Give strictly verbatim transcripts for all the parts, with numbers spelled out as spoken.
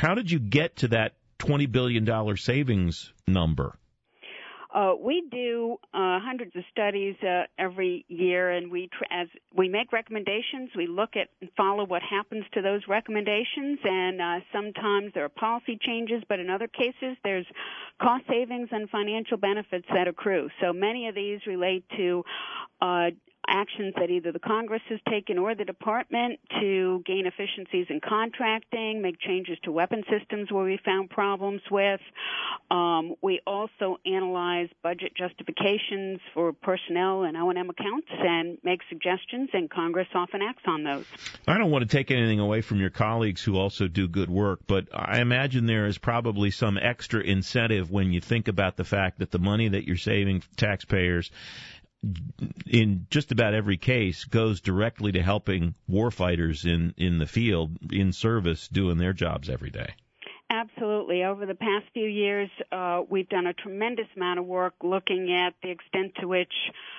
How did you get to that twenty billion dollars savings number? Uh, we do uh, hundreds of studies uh, every year, and we, tr- as we make recommendations, we look at and follow what happens to those recommendations. And uh, sometimes there are policy changes, but in other cases, there's cost savings and financial benefits that accrue. So many of these relate to uh, actions that either the Congress has taken or the Department to gain efficiencies in contracting, make changes to weapon systems where we found problems with. Um, we also analyze budget justifications for personnel and O and M accounts and make suggestions, and Congress often acts on those. I don't want to take anything away from your colleagues who also do good work, but I imagine there is probably some extra incentive when you think about the fact that the money that you're saving taxpayers in just about every case goes directly to helping warfighters in, in the field, in service, doing their jobs every day. Absolutely. Over the past few years, uh, we've done a tremendous amount of work looking at the extent to which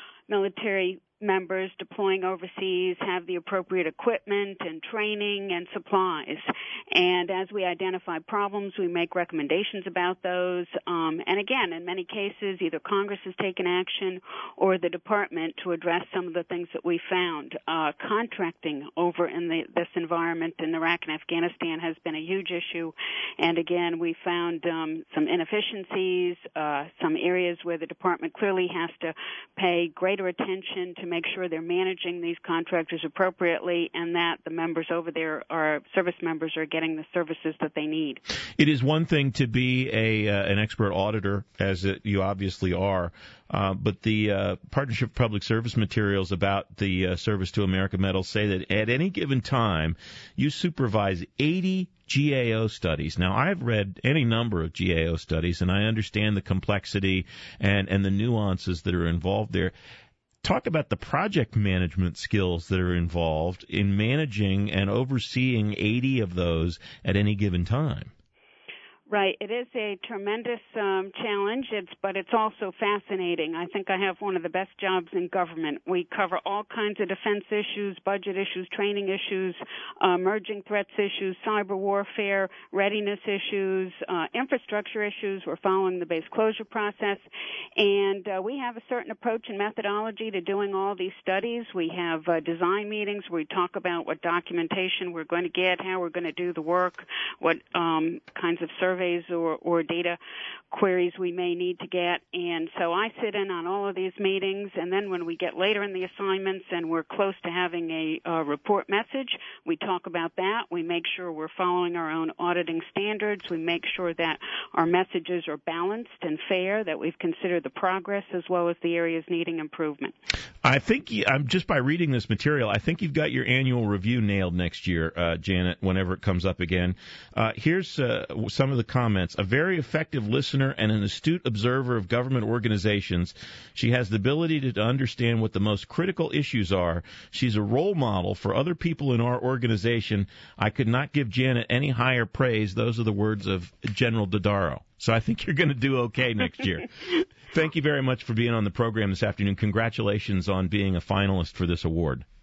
military members deploying overseas have the appropriate equipment and training and supplies. And as we identify problems, we make recommendations about those. Um, and again, in many cases, either Congress has taken action or the Department to address some of the things that we found. Uh, contracting over in the, this environment in Iraq and Afghanistan has been a huge issue. And again, we found um, some inefficiencies, uh, some areas where the Department clearly has to pay greater attention to make sure they're managing these contractors appropriately and that the members over there, our service members, are getting the services that they need. It is one thing to be a uh, an expert auditor, as it, you obviously are, uh, but the uh, Partnership for Public Service materials about the uh, Service to America medals say that at any given time you supervise eighty G A O studies. Now, I've read any number of G A O studies, and I understand the complexity and, and the nuances that are involved there. Talk about the project management skills that are involved in managing and overseeing eighty of those at any given time. Right. It is a tremendous um, challenge, it's, but it's also fascinating. I think I have one of the best jobs in government. We cover all kinds of defense issues, budget issues, training issues, uh, emerging threats issues, cyber warfare, readiness issues, uh, infrastructure issues. We're following the base closure process. And uh, we have a certain approach and methodology to doing all these studies. We have uh, design meetings where we talk about what documentation we're going to get, how we're going to do the work, what um, kinds of surveys Or, or data queries we may need to get. And so I sit in on all of these meetings, and then when we get later in the assignments and we're close to having a, a report message, we talk about that. We make sure we're following our own auditing standards. We make sure that our messages are balanced and fair, that we've considered the progress as well as the areas needing improvement. I think you, I'm just by reading this material, I think you've got your annual review nailed next year, uh, Janet, whenever it comes up again. Uh, here's uh, some of the comments. A very effective listener and an astute observer of government organizations. She has the ability to, to understand what the most critical issues are. She's a role model for other people in our organization. I could not give Janet any higher praise. Those are the words of General Dodaro. So I think you're going to do okay next year. Thank you very much for being on the program this afternoon. Congratulations on being a finalist for this award.